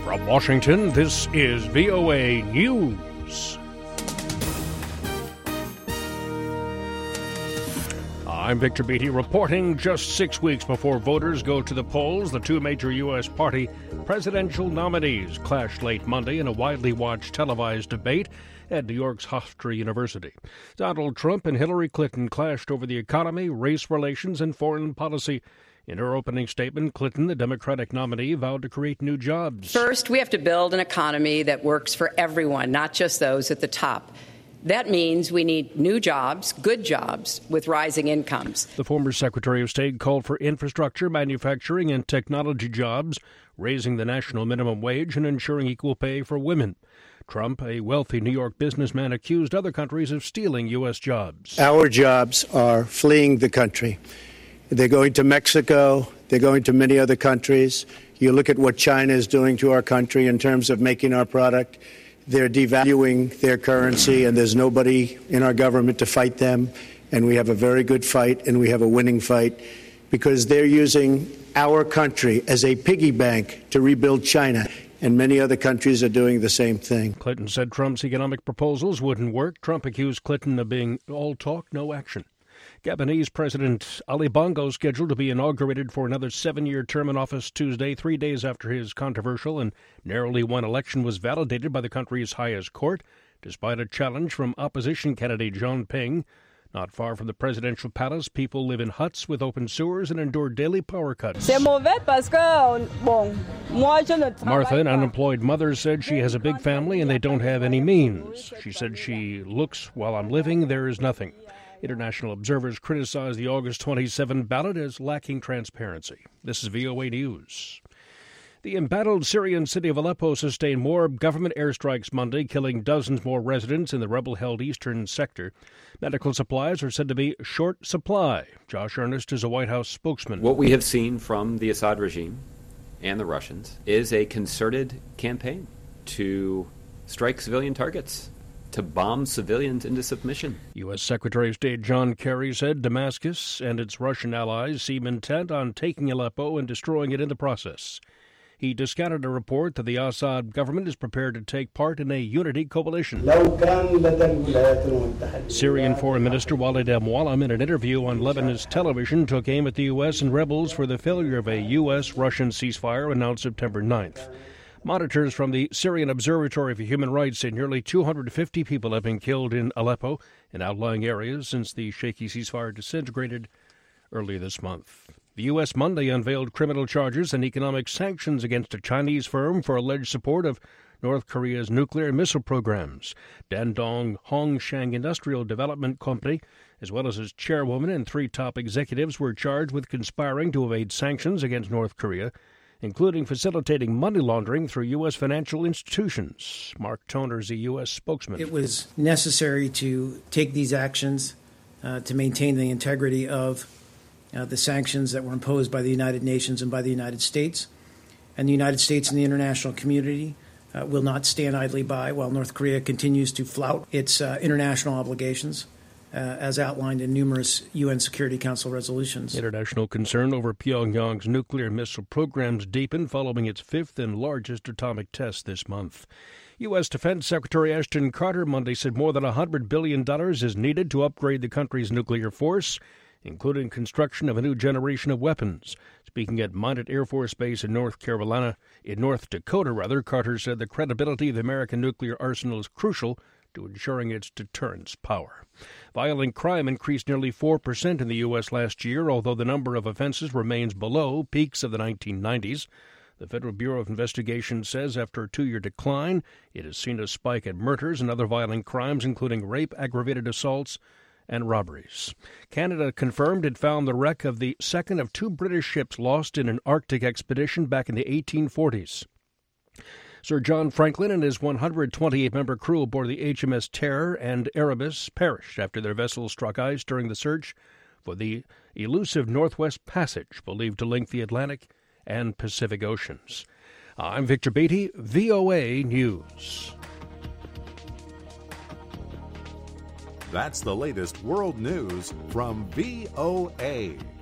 From Washington, this is VOA News. I'm Victor Beatty reporting. Just 6 weeks before voters go to the polls, the two major U.S. party presidential nominees clashed late Monday in a widely watched televised debate at New York's Hofstra University. Donald Trump and Hillary Clinton clashed over the economy, race relations, and foreign policy. In her opening statement, Clinton, the Democratic nominee, vowed to create new jobs. First, we have to build an economy that works for everyone, not just those at the top. That means we need new jobs, good jobs, with rising incomes. The former Secretary of State called for infrastructure, manufacturing, and technology jobs, raising the national minimum wage and ensuring equal pay for women. Trump, a wealthy New York businessman, accused other countries of stealing U.S. jobs. Our jobs are fleeing the country. They're going to Mexico. They're going to many other countries. You look at what China is doing to our country in terms of making our product. They're devaluing their currency, and there's nobody in our government to fight them. And we have a very good fight, and we have a winning fight, because they're using our country as a piggy bank to rebuild China. And many other countries are doing the same thing. Clinton said Trump's economic proposals wouldn't work. Trump accused Clinton of being all talk, no action. Gabonese President Ali Bongo scheduled to be inaugurated for another 7-year term in office Tuesday, 3 days after his controversial and narrowly won election was validated by the country's highest court, despite a challenge from opposition candidate Jean Ping. Not far from the presidential palace, people live in huts with open sewers and endure daily power cuts. Martha, an unemployed mother, said she has a big family and they don't have any means. She said she looks, while I'm living, there is nothing. International observers criticize the August 27 ballot as lacking transparency. This is VOA News. The embattled Syrian city of Aleppo sustained more government airstrikes Monday, killing dozens more residents in the rebel-held eastern sector. Medical supplies are said to be short supply. Josh Earnest is a White House spokesman. What we have seen from the Assad regime and the Russians is a concerted campaign to strike civilian targets, to bomb civilians into submission. U.S. Secretary of State John Kerry said Damascus and its Russian allies seem intent on taking Aleppo and destroying it in the process. He discounted a report that the Assad government is prepared to take part in a unity coalition. Syrian Foreign Minister Walid al-Muallim, in an interview on Lebanese television, took aim at the U.S. and rebels for the failure of a U.S.-Russian ceasefire announced September 9th. Monitors from the Syrian Observatory for Human Rights say nearly 250 people have been killed in Aleppo and outlying areas since the shaky ceasefire disintegrated earlier this month. The U.S. Monday unveiled criminal charges and economic sanctions against a Chinese firm for alleged support of North Korea's nuclear missile programs. Dandong Hongshang Industrial Development Company, as well as its chairwoman and 3 top executives, were charged with conspiring to evade sanctions against North Korea, including facilitating money laundering through U.S. financial institutions. Mark Toner is a U.S. spokesman. It was necessary to take these actions to maintain the integrity of the sanctions that were imposed by the United Nations and by the United States. And the United States and the international community will not stand idly by while North Korea continues to flout its international obligations, as outlined in numerous UN Security Council resolutions. International concern over Pyongyang's nuclear missile programs deepened following its 5th and largest atomic test this month. U.S. Defense Secretary Ashton Carter Monday said more than $100 billion is needed to upgrade the country's nuclear force, including construction of a new generation of weapons. Speaking at Minot Air Force Base in North Dakota, Carter said the credibility of the American nuclear arsenal is crucial to ensuring its deterrence power. Violent crime increased nearly 4% in the U.S. last year, although the number of offenses remains below peaks of the 1990s. The Federal Bureau of Investigation says after a 2-year decline, it has seen a spike in murders and other violent crimes, including rape, aggravated assaults, and robberies. Canada confirmed it found the wreck of the second of 2 British ships lost in an Arctic expedition back in the 1840s. Sir John Franklin and his 128-member crew aboard the HMS Terror and Erebus perished after their vessel struck ice during the search for the elusive Northwest Passage, believed to link the Atlantic and Pacific Oceans. I'm Victor Beatty, VOA News. That's the latest world news from VOA.